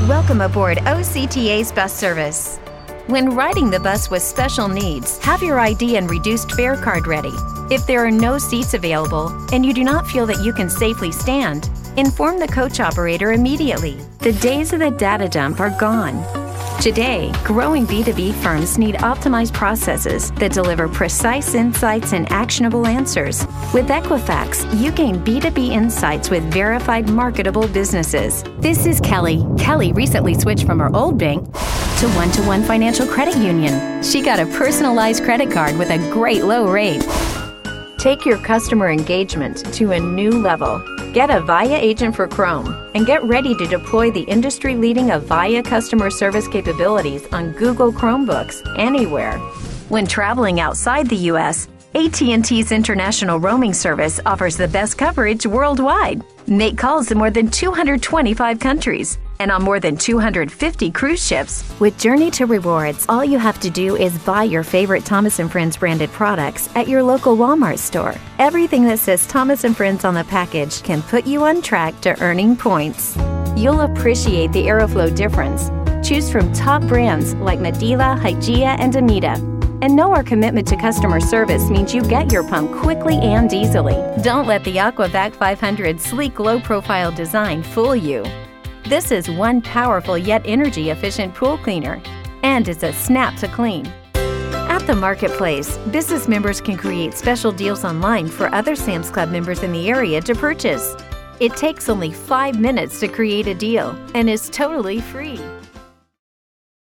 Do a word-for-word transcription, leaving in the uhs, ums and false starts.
Welcome aboard O C T A's bus service. When riding the bus with special needs, have your I D and reduced fare card ready. If there are no seats available and you do not feel that you can safely stand, inform the coach operator immediately. The days of the data dump are gone. Today, growing B two B firms need optimized processes that deliver precise insights and actionable answers. With Equifax, you gain B two B insights with verified marketable businesses. This is Kelly. Kelly recently switched from her old bank to one-to-one financial credit union. She got a personalized credit card with a great low rate. Take your customer engagement to a new level. Get Avaya Agent for Chrome and get ready to deploy the industry-leading Avaya customer service capabilities on Google Chromebooks anywhere. When traveling outside the U S, A T and T's international roaming service offers the best coverage worldwide. Make calls to more than two hundred twenty-five countries and on more than two hundred fifty cruise ships. With Journey to Rewards, all you have to do is buy your favorite Thomas and Friends branded products at your local Walmart store. Everything that says Thomas and Friends on the package can put you on track to earning points. You'll appreciate the Aeroflow difference. Choose from top brands like Medela, Hygieia, and Amita. And know our commitment to customer service means you get your pump quickly and easily. Don't let the AquaVac five hundred sleek, low-profile design fool you. This is one powerful yet energy-efficient pool cleaner, and it's a snap to clean. At the marketplace, business members can create special deals online for other Sam's Club members in the area to purchase. It takes only five minutes to create a deal and is totally free.